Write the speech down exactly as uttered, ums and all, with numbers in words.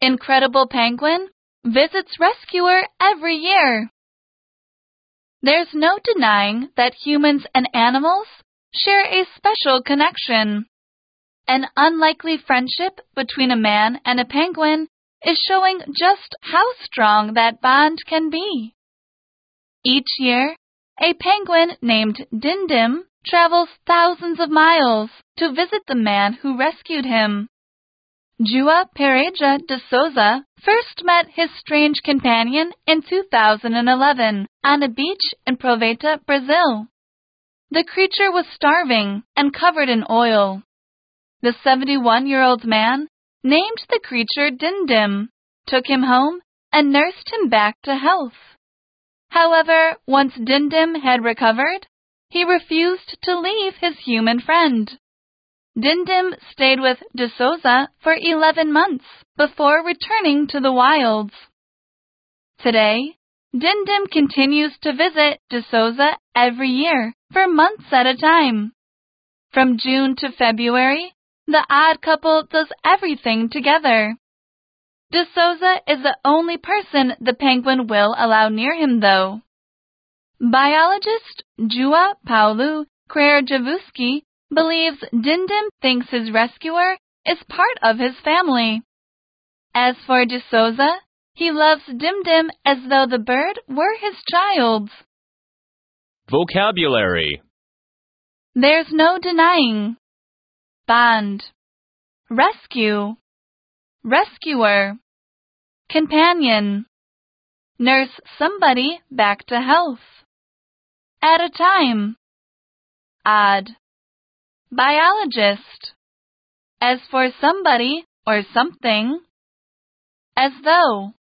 Incredible penguin visits rescuer every year. There's no denying that humans and animals share a special connection. An unlikely friendship between a man and a penguin is showing just how strong that bond can be. Each year, a penguin named Dindim travels thousands of miles to visit the man who rescued him. João Pereira de Souza first met his strange companion in two thousand eleven on a beach in Proveta, Brazil. The creature was starving and covered in oil. The seventy-one-year-old man named the creature Dindim, took him home, and nursed him back to health. However, once Dindim had recovered, he refused to leave his human friend. Dindim stayed with de Souza for eleven months before returning to the wilds. Today, Dindim continues to visit de Souza every year for months at a time. From June to February, the odd couple does everything together. De Souza is the only person the penguin will allow near him, though. Biologist João Paulo Krajewski believes Dindim thinks his rescuer is part of his family. As for de Souza, he loves Dindim as though the bird were his child. Vocabulary. There's no denying. Bond. Rescue. Rescuer. Companion. Nurse somebody back to health. At a time. Odd. Biologist. As for somebody or something. As though.